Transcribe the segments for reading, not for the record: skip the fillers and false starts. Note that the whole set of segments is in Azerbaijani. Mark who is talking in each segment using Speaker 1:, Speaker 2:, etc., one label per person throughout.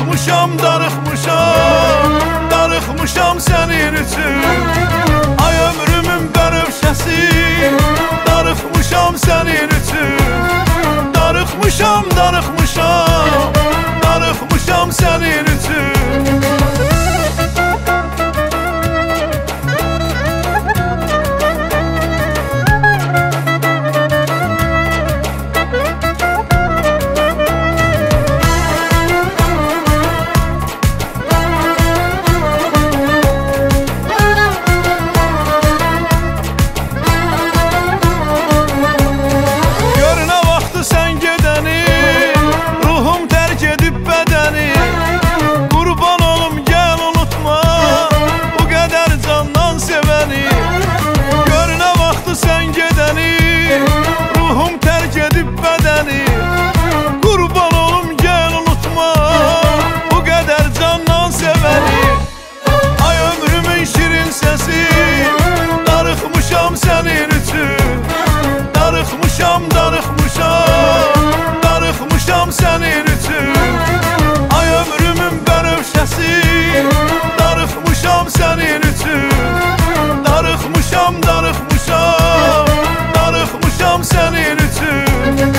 Speaker 1: Darıxmışam, darıxmışam, darıxmışam sənin üçün. Ay ömrümün bənövşəsi, darıxmışam sənin üçün. Darıxmışam, darıxmışam, darıxmışam sənin üçün. Darıxmışam, darıxmışam, darıxmışam sənin üçün. Ay ömrümün bənövşəsi, darıxmışam sənin üçün. Darıxmışam, darıxmışam, darıxmışam sənin üçün.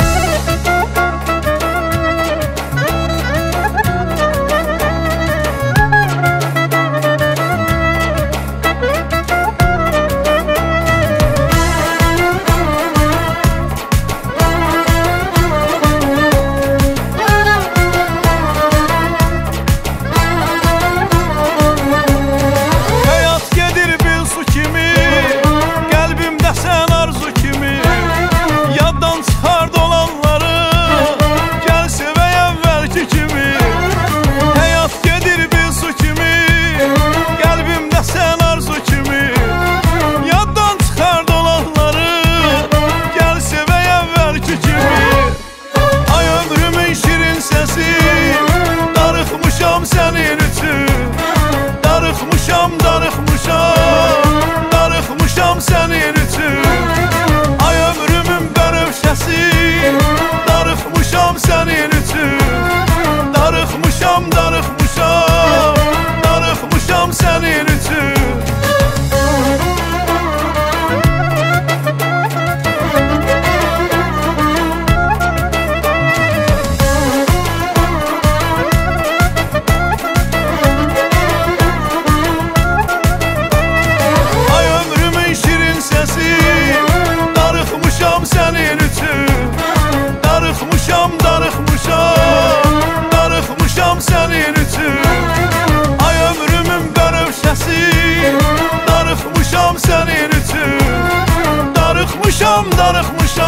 Speaker 1: Sənin üçün darıxmışam, darıxmışam, darıxmışam sənin üçün. Ay ömrümün bənövşəsi, darıxmışam sənin üçün. Darıxmışam, darıxmışam, darıxmışam sənin üçün. Sənin üçün darıxmışam, darıxmışam, darıxmışam sənin üçün. Ay ömrümün bənövşəsi, darıxmışam sənin üçün. Darıxmışam, darıxmışam.